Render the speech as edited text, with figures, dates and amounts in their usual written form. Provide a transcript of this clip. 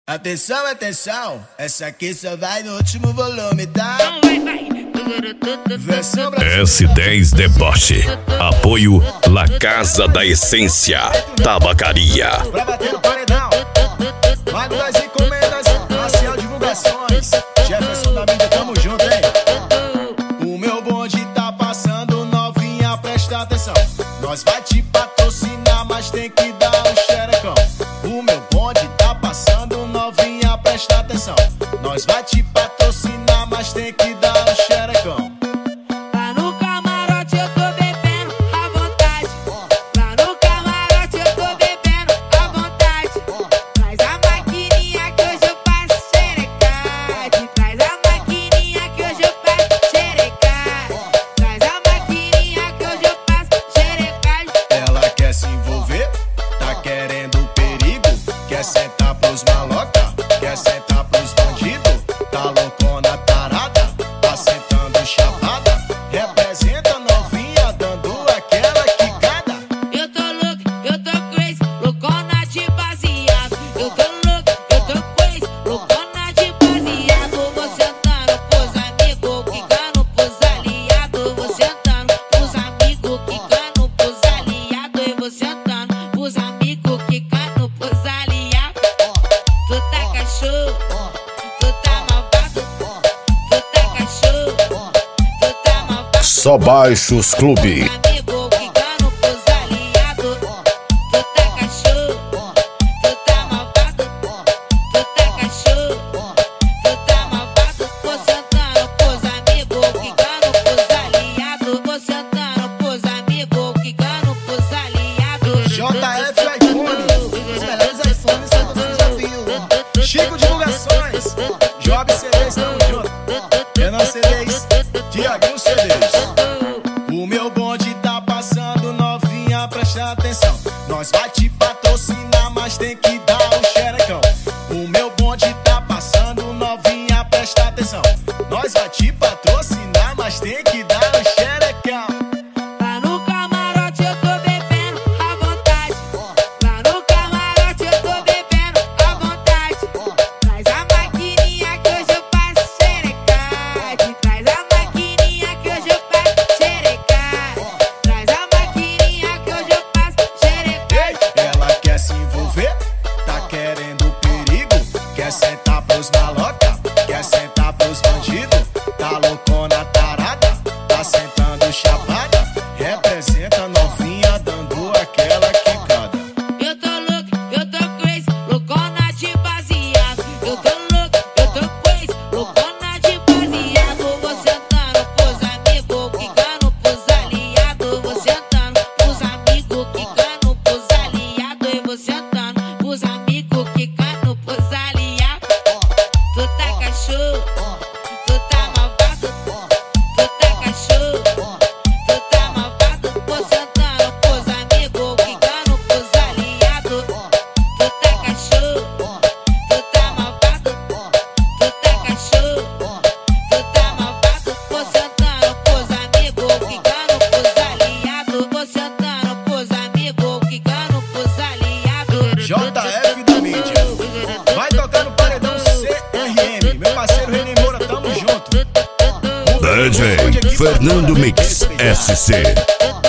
Atenção, atenção, essa aqui só vai no último volume, tá? Versão S10 Deboche. Apoio La Casa da Essência Tabacaria. pra bater no paredão. Mago das encomendas, Marcial Divulgações. Jefferson da mídia, tamo junto, hein? O meu bonde tá passando, novinha, presta atenção. Nós vai te patrocinar, mas tem que dar um xerecão. O meu bonde tá passando, novinha, presta atenção. Nós vai te patrocinar, mas tem que dar um xerecão. Lá no camarote eu tô bebendo à vontade. Lá no camarote eu tô bebendo à vontade. Traz a maquininha que hoje eu passo xerecade. Traz a maquininha que hoje eu passo xerecade. Traz a maquininha que hoje eu passo xerecade. Ela quer se envolver, tá querendo perigo. Quer sentar pros maloca, quer sentar pros bandidos. Tá loucona tarada, tá sentando chapada. Representa novinha, dando aquela quicada. Eu tô louco, eu tô crazy, loucona de baseado. Eu tô louco, eu tô crazy, loucona de baseado. Vou sentando pros amigos, quicando pros aliados. Vou sentando pros amigos, quicando pros aliados. E vou sentando pros amigos, quicando pros aliados. Tu tá cachorro, tu tá malvado. Tu tá cachorro, tu tá malvado. Só Baixos Clube. Amigo quicando pros aliados. Tu tá cachorro, tu tá malvado. Tu tá cachorro, tu tá malvado. Vou sentando pros amigos, quicando pros aliados. Vou sentando pros amigos, quicando pros aliados. JF iPhone, os melhores iPhones que você já viu. Chico Divulgações, Job CDs, tamo junto. Renan CDs, Tiaguinho CDs. O meu bonde tá passando, novinha, presta atenção. Nós vai te patrocinar, mas tem que dar um xerecão. O meu bonde tá passando, novinha, presta atenção. Nós vai te patrocinar, mas tem que dar um xerecão. Lá no camarote eu tô bebendo à vontade. Lá no camarote eu tô bebendo à vontade. Traz a maquininha que hoje eu passo xerecade. Traz a maquininha que hoje eu passo xerecade. Traz a maquininha que hoje eu passo xerecade. Ela quer se envolver, tá querendo perigo. Quer sentar pros maloca, quer sentar pros bandidos. Tá loucona tarada, tá sentando chapada. Representa novinha, dando aquela quicada. Eu tô louco, eu tô crazy, loucona de baseado. Eu tô louco, eu tô crazy, loucona de baseado. Vou sentando pros amigos, quicando pros aliados. Vou sentando pros amigos, quicando pros aliados. E vou sentando pros amigos, quicando pros aliados. Tu tá cachorro, tu tá malvado. Tu tá cachorro, tu tá malvado. Vou sentando pros amigos, quicando pros aliados. Tu tá cachorro, tu tá malvado. Tu tá cachorro, tu tá malvado. Vou sentando pros amigos, quicando pros aliados. Vou sentando pros amigos, quicando pros aliados. JF da mídia, vai tocar no paredão CRM. Meu parceiro René Moura, tamo junto. DJ Fernando Mix SC.